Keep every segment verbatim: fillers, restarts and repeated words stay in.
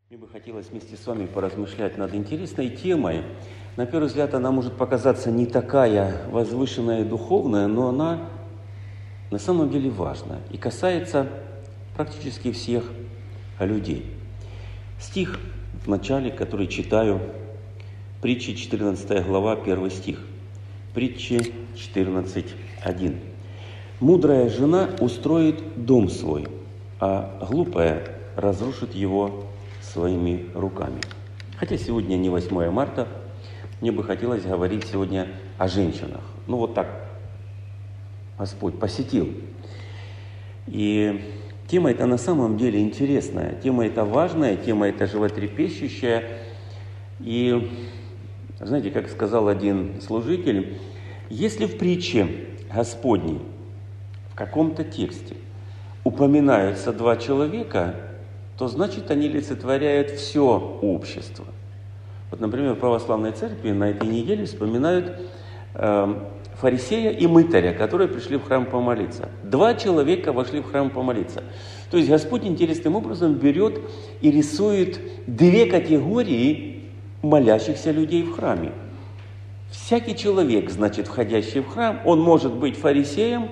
Мне бы хотелось вместе с вами поразмышлять над интересной темой. На первый взгляд она может показаться не такая возвышенная и духовная, но она на самом деле важна и касается практически всех людей. Стих в начале, который читаю, притчи четырнадцатая глава, первый стих. Притчи четырнадцать один. «Мудрая жена устроит дом свой, а глупая разрушит его своими руками». Хотя сегодня не восьмое марта, мне бы хотелось говорить сегодня о женщинах. Ну вот так Господь посетил. И тема эта на самом деле интересная, тема эта важная, тема эта животрепещущая. И знаете, как сказал один служитель, если в притче Господней в каком-то тексте упоминаются два человека, то значит они олицетворяют все общество. Вот, например, в православной церкви на этой неделе вспоминают э, фарисея и мытаря, которые пришли в храм помолиться. Два человека вошли в храм помолиться. То есть Господь интересным образом берет и рисует две категории молящихся людей в храме. Всякий человек, значит, входящий в храм, он может быть фарисеем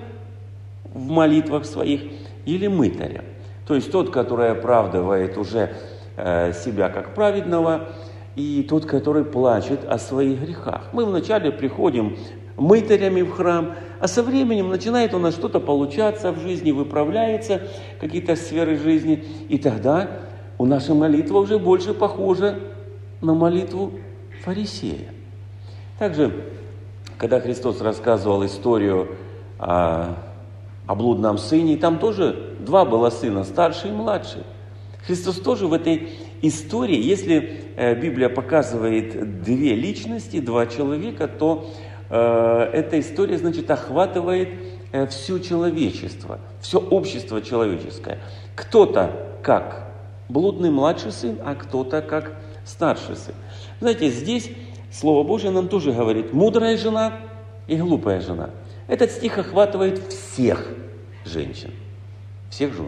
в молитвах своих или мытарем. То есть тот, который оправдывает уже э, себя как праведного, и тот, который плачет о своих грехах. Мы вначале приходим мытарями в храм, а со временем начинает у нас что-то получаться в жизни, выправляется какие-то сферы жизни, и тогда у наша молитва уже больше похожа на молитву фарисея. Также, когда Христос рассказывал историю о, о блудном сыне, там тоже два было сына, старший и младший. Христос тоже в этой истории, если э, Библия показывает две личности, два человека, то э, эта история, значит, охватывает э, все человечество, все общество человеческое. Кто-то как блудный младший сын, а кто-то как старший сын. Знаете, здесь Слово Божие нам тоже говорит: мудрая жена и глупая жена. Этот стих охватывает всех женщин, всех жен.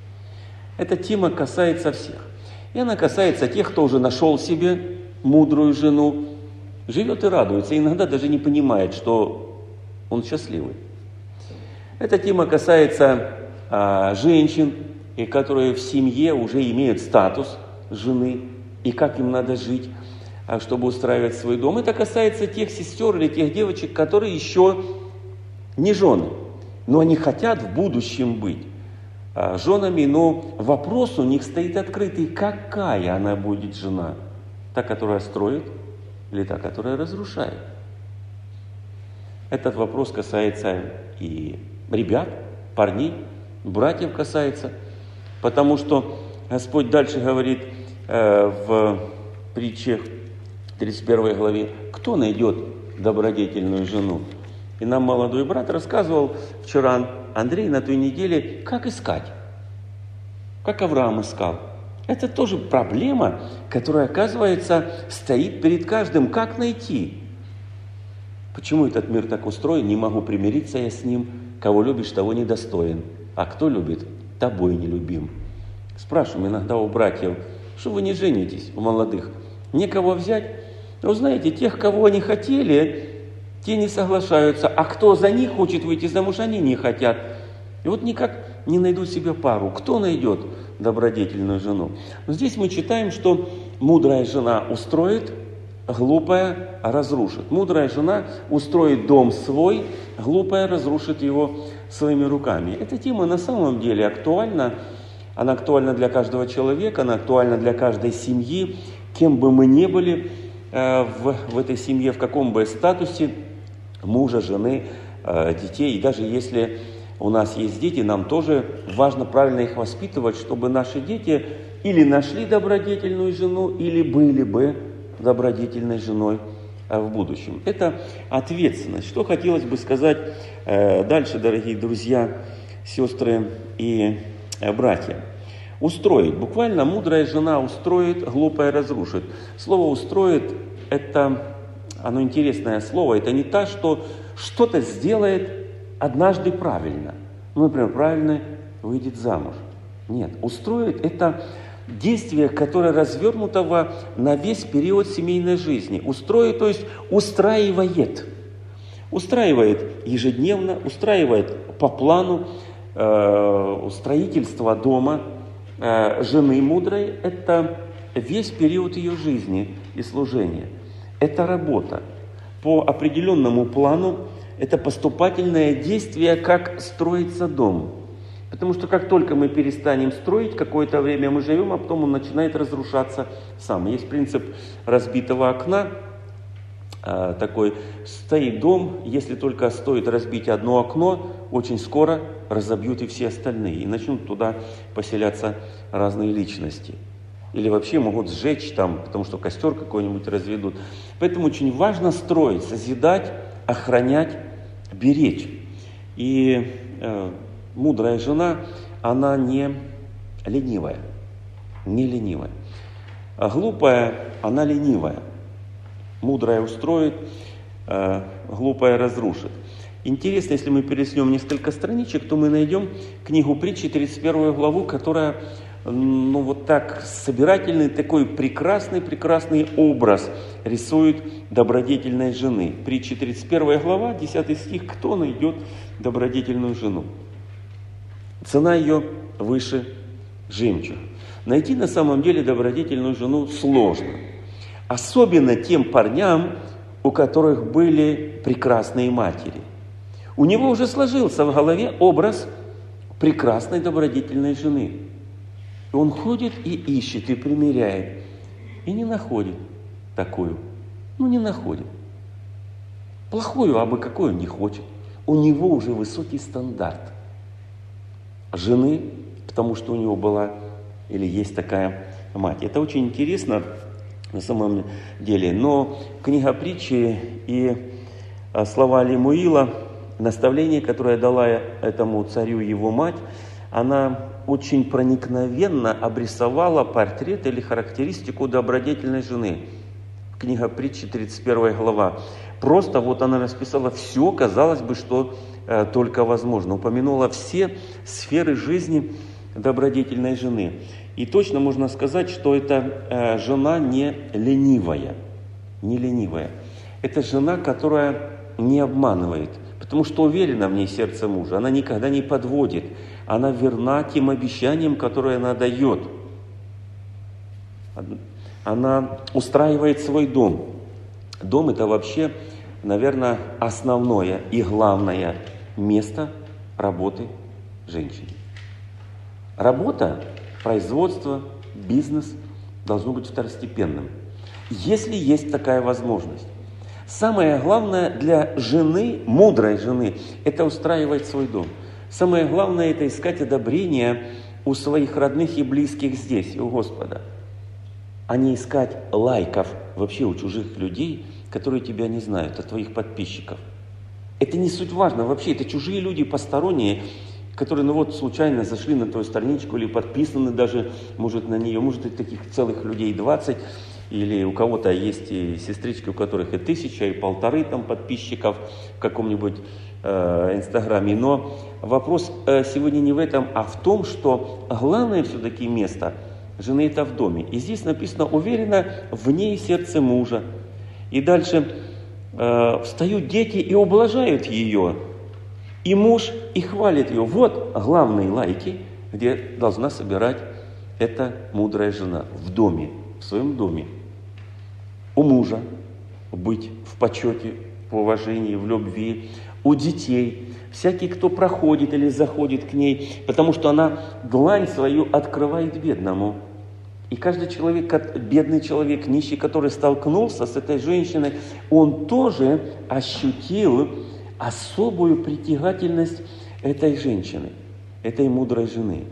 Эта тема касается всех. И она касается тех, кто уже нашел себе мудрую жену, живет и радуется, и иногда даже не понимает, что он счастливый. Эта тема касается а, женщин, и которые в семье уже имеют статус жены, и как им надо жить, а, чтобы устраивать свой дом. Это касается тех сестер или тех девочек, которые еще не жены, но они хотят в будущем быть женами, но вопрос у них стоит открытый: какая она будет жена? Та, которая строит, или та, которая разрушает? Этот вопрос касается и ребят, парней, братьев касается, потому что Господь дальше говорит э, в притче тридцать первой главе: кто найдет добродетельную жену? И нам молодой брат рассказывал вчера, Андрей, на той неделе, как искать, как Авраам искал. Это тоже проблема, которая, оказывается, стоит перед каждым. Как найти? Почему этот мир так устроен? Не могу примириться я с ним. Кого любишь, того недостоин. А кто любит, тобой не любим. Спрашиваем иногда у братьев: что вы не женитесь, у молодых? Некого взять? Но знаете, тех, кого они хотели, те не соглашаются, а кто за них хочет выйти замуж, они не хотят. И вот никак не найдут себе пару. Кто найдет добродетельную жену? Но здесь мы читаем, что мудрая жена устроит, глупая разрушит. Мудрая жена устроит дом свой, глупая разрушит его своими руками. Эта тема на самом деле актуальна. Она актуальна для каждого человека, она актуальна для каждой семьи, кем бы мы ни были э, в, в этой семье, в каком бы статусе мужа, жены, детей. И даже если у нас есть дети, нам тоже важно правильно их воспитывать, чтобы наши дети или нашли добродетельную жену, или были бы добродетельной женой в будущем. Это ответственность. Что хотелось бы сказать дальше, дорогие друзья, сестры и братья. Устроить. Буквально мудрая жена устроит, глупая разрушит. Слово «устроит» – это... Оно интересное слово. Это не та, что что-то сделает однажды правильно. Ну, например, правильно выйдет замуж. Нет, устроит – это действие, которое развернуто на весь период семейной жизни. Устроит, то есть устраивает. Устраивает ежедневно, устраивает по плану э, строительство дома э, жены мудрой. Это весь период ее жизни и служения. Это работа. По определенному плану это поступательное действие, как строится дом. Потому что как только мы перестанем строить, какое-то время мы живем, а потом он начинает разрушаться сам. Есть принцип разбитого окна. Такой, стоит дом, если только стоит разбить одно окно, очень скоро разобьют и все остальные. И начнут туда поселяться разные личности. Или вообще могут сжечь там, потому что костер какой-нибудь разведут. Поэтому очень важно строить, созидать, охранять, беречь. И э, мудрая жена, она не ленивая. Не ленивая. А глупая, она ленивая. Мудрая устроит, э, глупая разрушит. Интересно, если мы переснем несколько страничек, то мы найдем книгу Притчи, тридцать первую главу, которая, ну вот так, собирательный, такой прекрасный-прекрасный образ рисует добродетельной жены. Притчи, тридцать первая глава, десятый стих. Кто найдет добродетельную жену? Цена ее выше жемчуга. Найти на самом деле добродетельную жену сложно. Особенно тем парням, у которых были прекрасные матери. У него уже сложился в голове образ прекрасной добродетельной жены. И он ходит и ищет, и примеряет. И не находит такую. Ну, не находит. Плохую, а бы какой он не хочет. У него уже высокий стандарт жены, потому что у него была или есть такая мать. Это очень интересно. На самом деле. Но книга Притчи и слова Лемуила, наставление, которое дала этому царю его мать, она очень проникновенно обрисовала портрет или характеристику добродетельной жены. Книга Притчи, тридцать первая глава. Просто вот она расписала все, казалось бы, что э, только возможно. Упомянула все сферы жизни добродетельной жены. И точно можно сказать, что эта э, жена не ленивая, не ленивая. Это жена, которая не обманывает, потому что уверена в ней сердце мужа. Она никогда не подводит, она верна тем обещаниям, которые она дает. Она устраивает свой дом. Дом – это вообще, наверное, основное и главное место работы женщины. Работа, производство, бизнес должно быть второстепенным, если есть такая возможность. Самое главное для жены, мудрой жены, это устраивать свой дом. Самое главное это искать одобрение у своих родных и близких здесь, у Господа, а не искать лайков вообще у чужих людей, которые тебя не знают, от твоих подписчиков. Это не суть важно вообще, это чужие люди, посторонние, которые, ну вот, случайно зашли на твою страничку или подписаны даже, может, на нее, может, и таких целых людей двадцать, или у кого-то есть и сестрички, у которых и тысяча, и полторы там подписчиков в каком-нибудь э, инстаграме. Но вопрос э, сегодня не в этом, а в том, что главное все-таки место жены это в доме. И здесь написано уверенно в ней сердце мужа. И дальше э, встают дети и ублажают ее. И муж и хвалит ее. Вот главные лайки, где должна собирать эта мудрая жена в доме, в своем доме. У мужа быть в почете, в уважении, в любви. У детей. Всякий, кто проходит или заходит к ней, потому что она длань свою открывает бедному. И каждый человек, бедный человек, нищий, который столкнулся с этой женщиной, он тоже ощутил особую притягательность этой женщины, этой мудрой жены.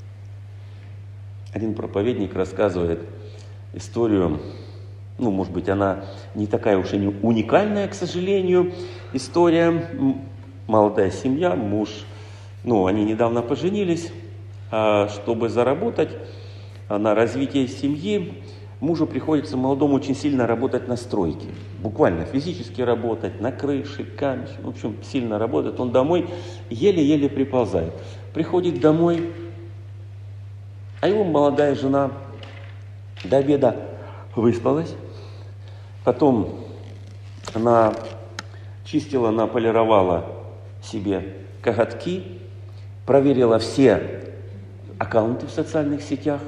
Один проповедник рассказывает историю, ну, может быть, она не такая уж и не уникальная, к сожалению, история. Молодая семья, муж, ну, они недавно поженились, а чтобы заработать на развитие семьи, мужу приходится молодому очень сильно работать на стройке. Буквально физически работать, на крыше, камень. В общем, сильно работает. Он домой еле-еле приползает. Приходит домой, а его молодая жена До обеда выспалась, потом она чистила, она полировала себе коготки, проверила все аккаунты в социальных сетях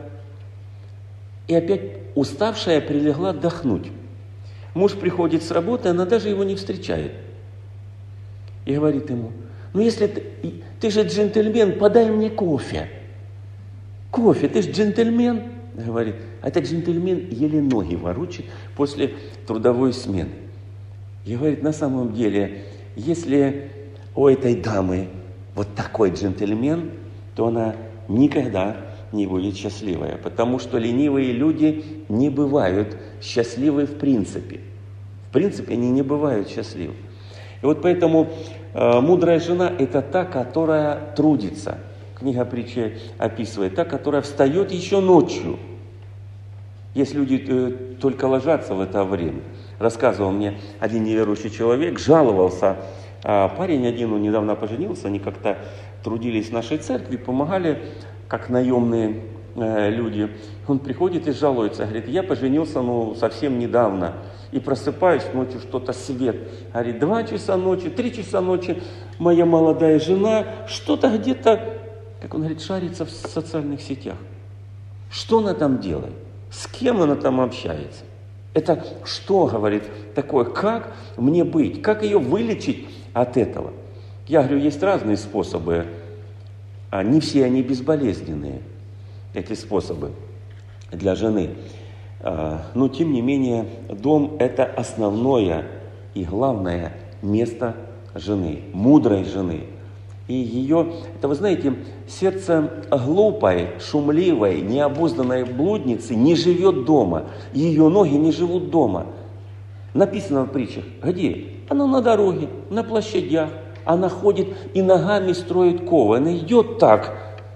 и опять уставшая прилегла отдохнуть. Муж приходит с работы, она даже его не встречает. И говорит ему: ну если ты, ты же джентльмен, подай мне кофе. Кофе, ты же джентльмен. Говорит, а этот джентльмен еле ноги ворочит после трудовой смены. И говорит, на самом деле, если у этой дамы вот такой джентльмен, то она никогда не будет счастливая, потому что ленивые люди не бывают счастливы в принципе. В принципе, они не бывают счастливы. И вот поэтому э, мудрая жена – это та, которая трудится. Книга Притчи описывает, та, которая встает еще ночью. Есть люди э, только ложатся в это время. Рассказывал мне один неверующий человек, жаловался. А парень один, он недавно поженился, они как-то трудились в нашей церкви, помогали, как наемные э, люди. Он приходит и жалуется, говорит, я поженился ну, совсем недавно. И просыпаюсь ночью, что-то свет. Говорит, два часа ночи, три часа ночи, моя молодая жена что-то где-то, как он говорит, шарится в социальных сетях. Что она там делает? С кем она там общается? Это что, говорит, такое? Как мне быть? Как ее вылечить от этого? Я говорю, есть разные способы. А не все они безболезненные, эти способы для жены. Но, тем не менее, дом – это основное и главное место жены, мудрой жены. И ее, это вы знаете, сердце глупой, шумливой, необузданной блудницы не живет дома. Ее ноги не живут дома. Написано в притчах, где? Она на дороге, на площадях. Она ходит и ногами строит ковы. Она идет так,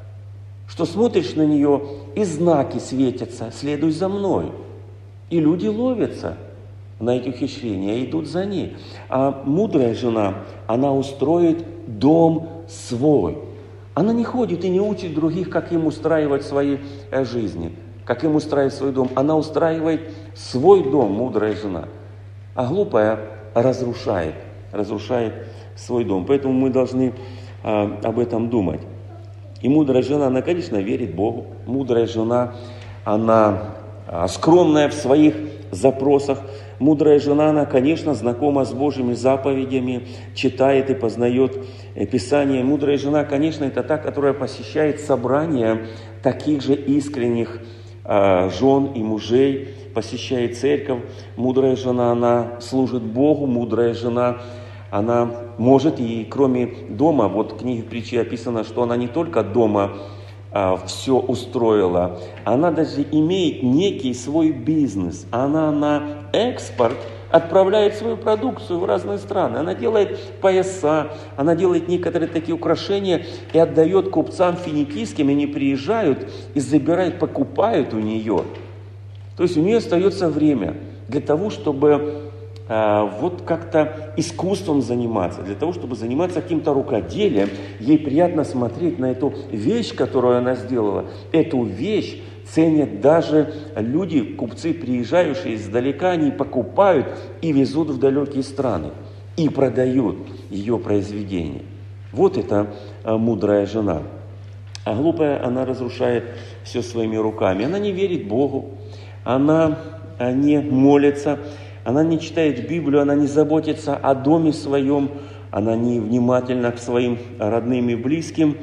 что смотришь на нее, и знаки светятся, следуй за мной. И люди ловятся на эти ухищрения и идут за ней. А мудрая жена, она устроит дом свой. Она не ходит и не учит других, как им устраивать свои жизни, как им устраивать свой дом. Она устраивает свой дом, мудрая жена. А глупая разрушает, разрушает свой дом. Поэтому мы должны а, об этом думать. И мудрая жена, она, конечно, верит Богу. Мудрая жена, она а, скромная в своих запросах. Мудрая жена, она, конечно, знакома с Божьими заповедями, читает и познает Писание. Мудрая жена, конечно, это та, которая посещает собрания таких же искренних а, жен и мужей, посещает церковь. Мудрая жена, она служит Богу. Мудрая жена, она может и кроме дома, вот в книге Притчи описано, что она не только дома а, все устроила, она даже имеет некий свой бизнес. Она на экспорт отправляет свою продукцию в разные страны. Она делает пояса, она делает некоторые такие украшения и отдает купцам финикийским, и они приезжают и забирают, покупают у нее. То есть у нее остается время для того, чтобы вот как-то искусством заниматься, для того, чтобы заниматься каким-то рукоделием. Ей приятно смотреть на эту вещь, которую она сделала. Эту вещь ценят даже люди, купцы, приезжающие издалека, они покупают и везут в далекие страны. И продают ее произведения. Вот это мудрая жена. А глупая, она разрушает все своими руками. Она не верит Богу, она не молится, она не читает Библию, она не заботится о доме своем, она не внимательна к своим родным и близким,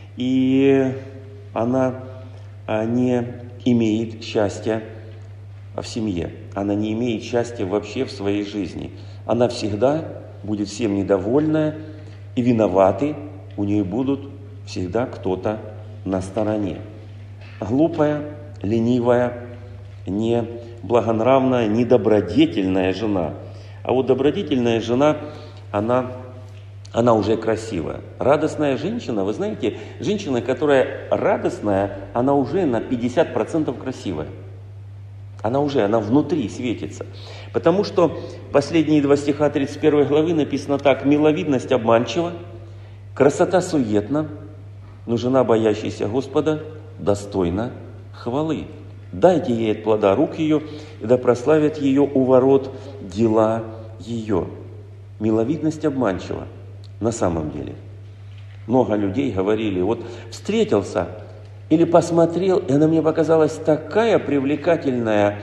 и она не имеет счастья в семье, она не имеет счастья вообще в своей жизни. Она всегда будет всем недовольна, и виноваты у нее будут всегда кто-то на стороне. Глупая, ленивая, не благонравная, недобродетельная жена. А вот добродетельная жена, она, она уже красивая. Радостная женщина, вы знаете, женщина, которая радостная, она уже на пятьдесят процентов красивая. Она уже, она внутри светится. Потому что последние два стиха тридцать первой главы написано так: «Миловидность обманчива, красота суетна, но жена, боящаяся Господа, достойна хвалы». Дайте ей от плода рук ее, и да прославят ее у ворот дела ее. Миловидность обманчива на самом деле. Много людей говорили, вот встретился или посмотрел, и она мне показалась такая привлекательная,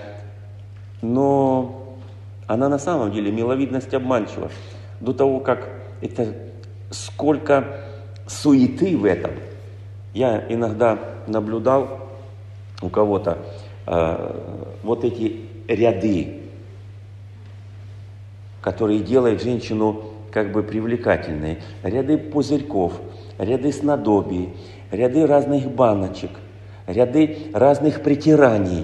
но она на самом деле миловидность обманчива. До того, как это сколько суеты в этом. Я иногда наблюдал у кого-то э, вот эти ряды, которые делают женщину как бы привлекательной. Ряды пузырьков, ряды снадобий, ряды разных баночек, ряды разных притираний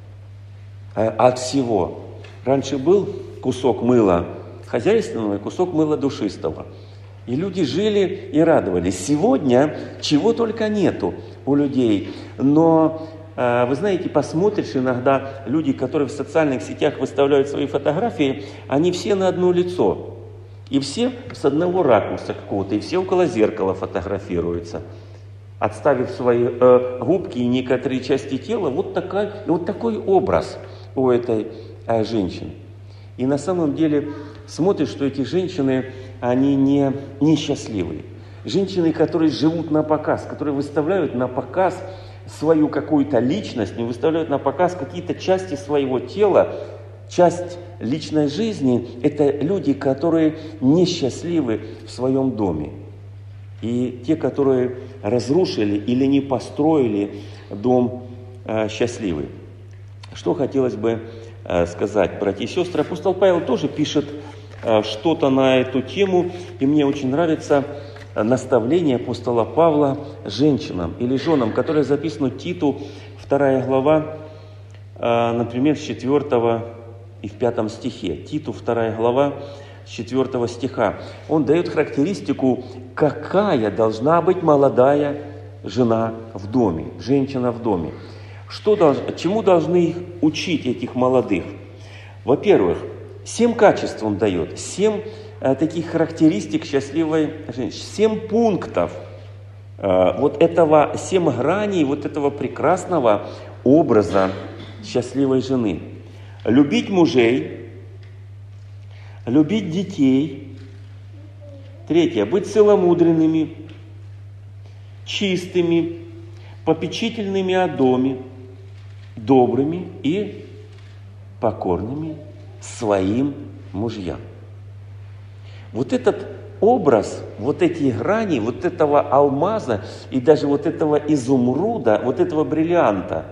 э, от всего. Раньше был кусок мыла хозяйственного и кусок мыла душистого. И люди жили и радовались. Сегодня чего только нету у людей. Но, э, вы знаете, посмотришь иногда, люди, которые в социальных сетях выставляют свои фотографии, они все на одно лицо. И все с одного ракурса какого-то, и все около зеркала фотографируются. Отставив свои э, губки и некоторые части тела, вот, такая, вот такой образ у этой э, женщины. И на самом деле смотришь, что эти женщины, они не, не счастливые. Женщины, которые живут на показ, которые выставляют на показ свою какую-то личность, не выставляют на показ какие-то части своего тела, часть личной жизни, это люди, которые несчастливы в своем доме. И те, которые разрушили или не построили дом э, счастливый. Что хотелось бы э, сказать, братья и сестры. Апостол Павел тоже пишет э, что-то на эту тему, и мне очень нравится наставление апостола Павла женщинам или женам, которое записано Титу, вторая глава, э, например, с четвёртого и в пятом стихе. Титу, вторая глава, с четвёртого стиха. Он дает характеристику, какая должна быть молодая жена в доме, женщина в доме. Что долж... Чему должны их учить, этих молодых? Во-первых, семь качеств он дает, семь э, таких характеристик счастливой женщины, семь пунктов э, вот этого, семь граней вот этого прекрасного образа счастливой жены. Любить мужей, любить детей. Третье, быть целомудренными, чистыми, попечительными о доме, добрыми и покорными своим мужьям. Вот этот образ, вот эти грани, вот этого алмаза и даже вот этого изумруда, вот этого бриллианта,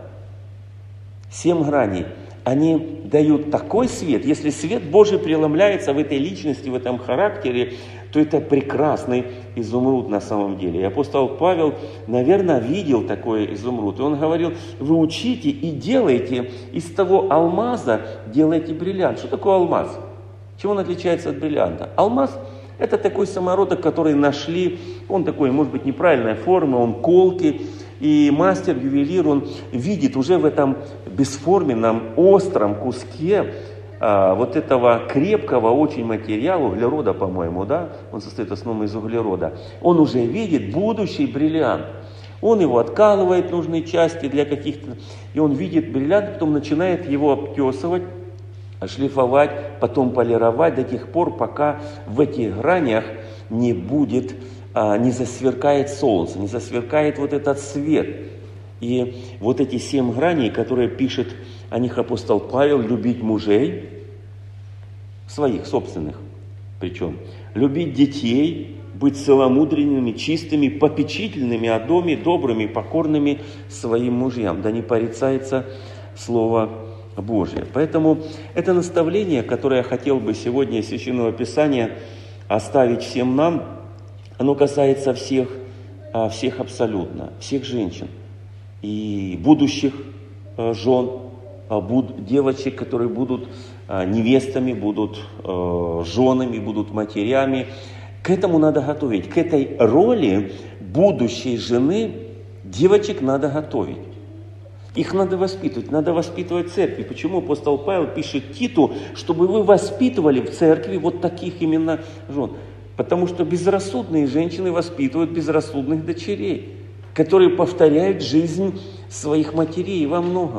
семь граней, они дают такой свет. Если свет Божий преломляется в этой личности, в этом характере, то это прекрасный изумруд на самом деле. И апостол Павел, наверное, видел такой изумруд. И он говорил, вы учите и делайте из того алмаза, делайте бриллиант. Что такое алмаз? Чем он отличается от бриллианта? Алмаз – это такой самородок, который нашли, он такой, может быть, неправильной формы, он колкий. И мастер, ювелир, он видит уже в этом бесформенном, остром куске а, вот этого крепкого очень материала, углерода, по-моему, да, он состоит в основном из углерода, он уже видит будущий бриллиант. Он его откалывает нужные части для каких-то, и он видит бриллиант, потом начинает его обтесывать, шлифовать, потом полировать до тех пор, пока в этих гранях не будет, не засверкает солнце, не засверкает вот этот свет. И вот эти семь граней, которые пишет о них апостол Павел, любить мужей, своих, собственных, причем, любить детей, быть целомудренными, чистыми, попечительными о доме, добрыми, покорными своим мужьям. Да не порицается Слово Божие. Поэтому это наставление, которое я хотел бы сегодня из Священного Писания оставить всем нам, оно касается всех, всех абсолютно, всех женщин и будущих жен, девочек, которые будут невестами, будут женами, будут матерями. К этому надо готовить. К этой роли будущей жены девочек надо готовить. Их надо воспитывать, надо воспитывать в церкви. Почему апостол Павел пишет Титу, чтобы вы воспитывали в церкви вот таких именно жен? Потому что безрассудные женщины воспитывают безрассудных дочерей, которые повторяют жизнь своих матерей во многом.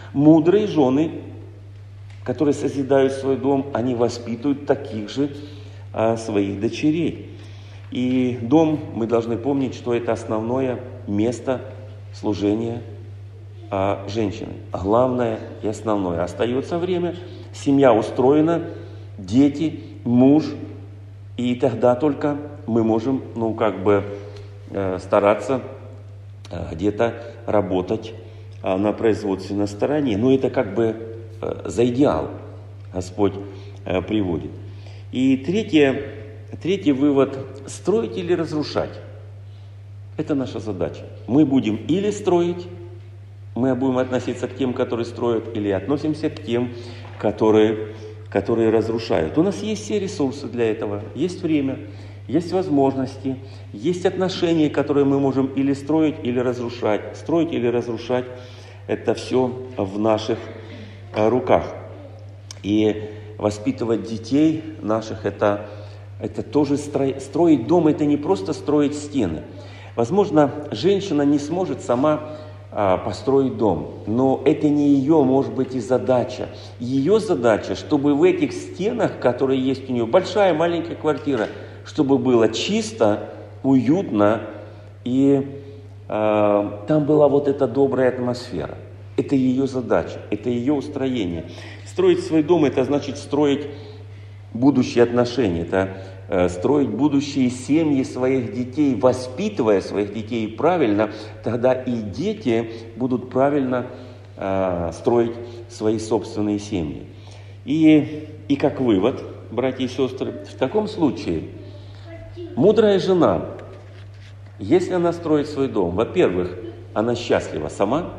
Мудрые жены, которые созидают свой дом, они воспитывают таких же а, своих дочерей. И дом, мы должны помнить, что это основное место служения а, женщины. Главное и основное. Остается время, семья устроена, дети, муж, и тогда только мы можем, ну, как бы э, стараться э, где-то работать э, на производственной стороне. Но это как бы э, за идеал Господь э, приводит. И третье, третий вывод – строить или разрушать. Это наша задача. Мы будем или строить, мы будем относиться к тем, которые строят, или относимся к тем, которые, которые разрушают. У нас есть все ресурсы для этого, есть время, есть возможности, есть отношения, которые мы можем или строить, или разрушать. Строить или разрушать – это все в наших руках. И воспитывать детей наших – это, это тоже строить, строить дом, это не просто строить стены. Возможно, женщина не сможет сама а, построить дом, но это не ее, может быть, и задача. Ее задача, чтобы в этих стенах, которые есть у нее, большая, маленькая квартира, чтобы было чисто, уютно, и а, там была вот эта добрая атмосфера. Это ее задача, это ее устроение. Строить свой дом – это значит строить будущие отношения, это строить будущие семьи своих детей, воспитывая своих детей правильно, тогда и дети будут правильно э, строить свои собственные семьи. И, и как вывод, братья и сестры, в таком случае мудрая жена, если она строит свой дом, во-первых, она счастлива сама,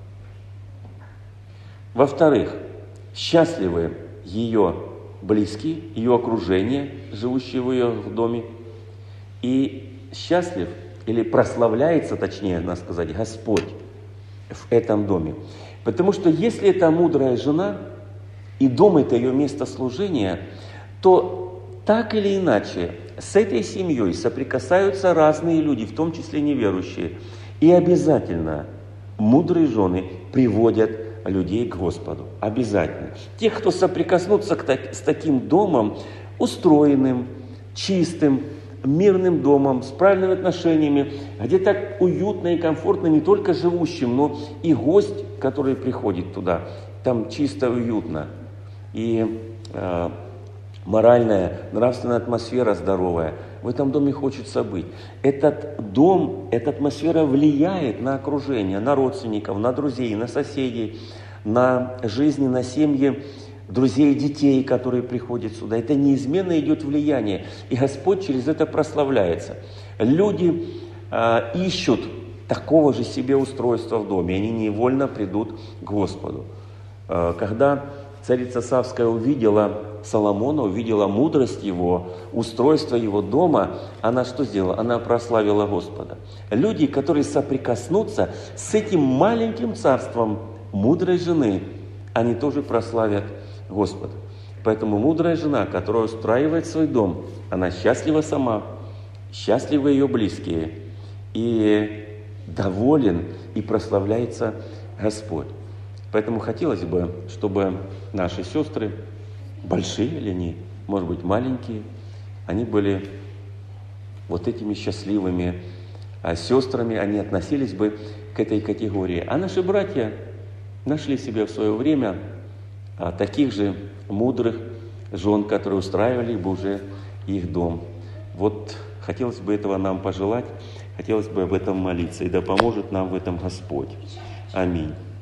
во-вторых, счастливы ее близкие, ее окружение, живущие в ее доме, и счастлив, или прославляется, точнее, надо сказать, Господь в этом доме. Потому что если это мудрая жена, и дом это ее место служения, то так или иначе с этой семьей соприкасаются разные люди, в том числе неверующие, и обязательно мудрые жены приводят людей к Господу. Обязательно. Тех, кто соприкоснутся с таким домом, устроенным, чистым, мирным домом, с правильными отношениями, где так уютно и комфортно не только живущим, но и гость, который приходит туда. Там чисто уютно. И э, моральная, нравственная атмосфера здоровая. В этом доме хочется быть. Этот дом, эта атмосфера влияет на окружение, на родственников, на друзей, на соседей, на жизни, на семьи, друзей и детей, которые приходят сюда. Это неизменно идет влияние. И Господь через это прославляется. Люди э, ищут такого же себе устройства в доме. Они невольно придут к Господу. Э, когда царица Савская увидела Соломона, увидела мудрость его, устройство его дома, она что сделала? Она прославила Господа. Люди, которые соприкоснутся с этим маленьким царством мудрой жены, они тоже прославят Господа. Поэтому мудрая жена, которая устраивает свой дом, она счастлива сама, счастливы ее близкие, и доволен, и прославляется Господь. Поэтому хотелось бы, чтобы наши сестры, большие или они, может быть, маленькие, они были вот этими счастливыми а сестрами, они относились бы к этой категории. А наши братья нашли себе в свое время а, таких же мудрых жен, которые устраивали бы уже их дом. Вот хотелось бы этого нам пожелать, хотелось бы об этом молиться, и да поможет нам в этом Господь. Аминь.